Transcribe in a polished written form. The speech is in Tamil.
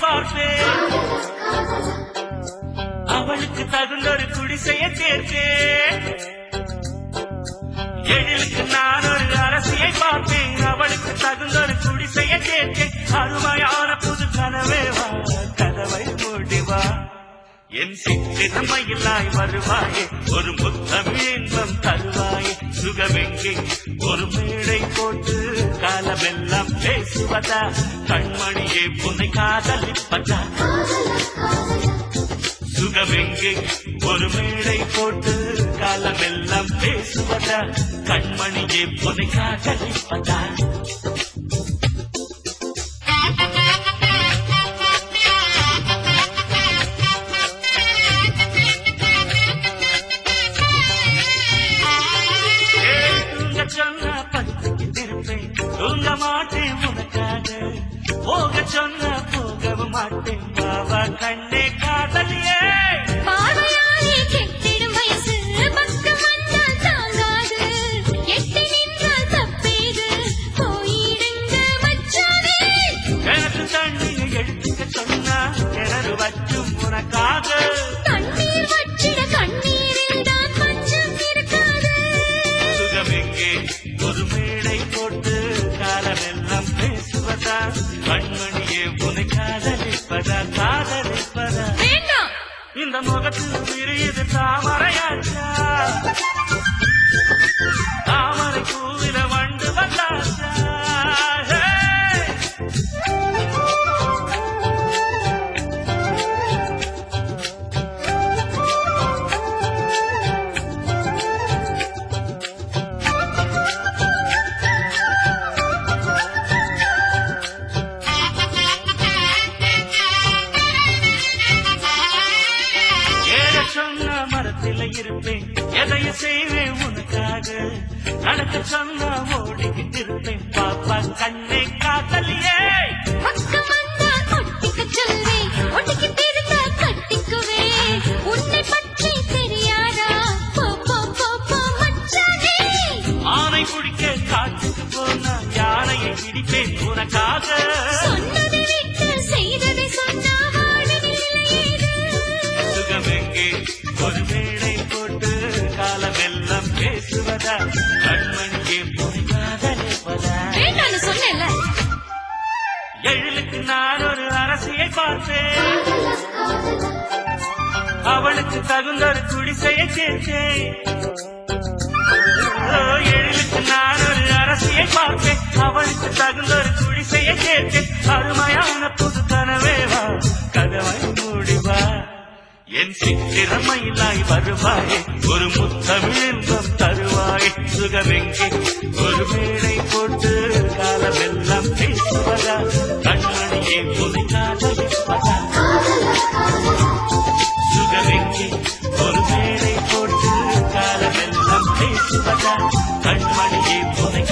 பார்ப்பேன். அவளுக்கு தகுந்தொரு குடிசையை சேர்த்தேன். எழிலுக்கு நான் ஒரு அரசியை பார்ப்பேன். அவளுக்கு தகுந்தொரு குடிசையை சேர்த்தேன். அருமையான புது கனவேவா, கதவை மூடிவா. என் சிற்றினமையிலாய் வருவாயே, ஒரு முத்தமிழ் இன்பம் தருவாயே. சுகமெங்கே ஒரு மேடை போட்டு காலமெல்லாம் பேசுவதா, கண்மணியே உன்னை காதலிப்பதா. சுகமெங்கே ஒரு மேடை போட்டு காலமெல்லாம் பேசுவதா, கண்மணியே உன்னை காதலிப்பதா. சொன்ன படுத்திருப்பேன், தூங்க மாட்டேன் உனக்காக. போக சொன்ன போகவும் மாட்டேன், பாவா கண்ணே காதலியே. பாவையாலே கெட்டிடும் வயசு பக்கம் வந்தால் தாங்காது. எட்டி நின்றால் தப்பேது, போயிடுங்க மச்சாவே. எனக்கு தண்ணியை எடுத்துக்க சொன்னா கிணறு வச்சும் உனக்காக. தண்ணீர் வற்றிட கண்ணீரில் தான் பஞ்சம் இருக்காது. சுகமெங்கே ஒரு மேடை போட்டு காலமெல்லாம் பேசுவதா, கண்மணியே உன்னை காதலிப்பதா, காதலிப்பதா. வேண்டாம், இந்த முகத்தில் விரியுது தாமரையாச்சா, தாமரை பூவில வண்டு வந்தாச்சா. சொன்ன மரத்தில இருப்பேன், எதையும் செய்வேன் உனக்காக. நடக்க சொன்ன ஓடிக்கிட்டு இருப்பேன், பாப்பா கண்ணே காதலியே. பக்கம் வந்தால் ஒட்டிக்க சொல்வேன், ஒட்டிக்கிட்டு இருந்தா கட்டிக்குவேன். உன்னை பற்றி தெரியாதா, போ போ போ போ மச்சானே. ஆனை பிடிக்க காட்டுக்கு போனா யானையை பிடிப்பேன் உனக்காக. சொன்னதை விட்டு செய்ததை சொன்னா வாழவில்லையேது. சுகமெங்கே ஒரு மேடை போட்டு காலமெல்லாம் பேசுவதா, கண்மணியே உன்னை காதலிப்பதா. வேண்டாம்னு சொன்னேன்ல. எழிலுக்கு நான் ஒரு அரசியை பார்ப்பேன். அவளுக்கு தகுந்தொரு குடிசையை சேர்த்தேன். எழிலுக்கு நான் ஒரு அரசியை பார்ப்பேன். அவளுக்கு தகுந்தொரு குடிசையை சேர்த்தேன். அருமையான புது கனவேவா, கதவை மூடிவா. என் சித்திரமையிலாய் வருவாயே, ஒரு முத்தமிழ் இன்பம் தருவாயே. சுகமெங்கே ஒரு மேடை போட்டு காலமெல்லாம் பேசுவதா, கண்மணியே உன்னை காதலிப்பதா. சுகமெங்கே ஒரு மேடை போட்டு காலமெல்லாம் பேசுவதா, கண்மணியே உன்னை